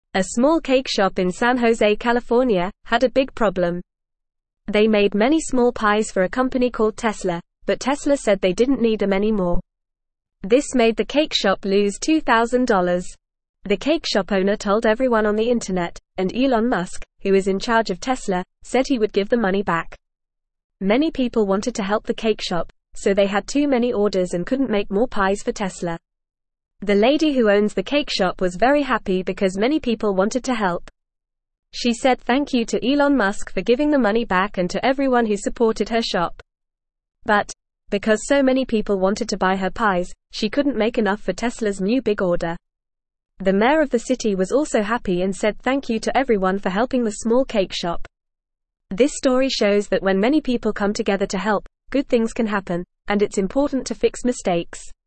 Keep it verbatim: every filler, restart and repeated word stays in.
A small cake shop in San Jose, California, had a big problem. They made many small pies for a company called Tesla, but Tesla said they didn't need them anymore. This made the cake shop lose two thousand dollars. The cake shop owner told everyone on the internet, and Elon Musk, who is in charge of Tesla, said he would give the money back. Many people wanted to help the cake shop, so they had too many orders and couldn't make more pies for Tesla. The lady who owns the cake shop was very happy because many people wanted to help. She said thank you to Elon Musk for giving the money back and to everyone who supported her shop. But, because so many people wanted to buy her pies, she couldn't make enough for Tesla's new big order. The mayor of the city was also happy and said thank you to everyone for helping the small cake shop. This story shows that when many people come together to help, good things can happen, and it's important to fix mistakes.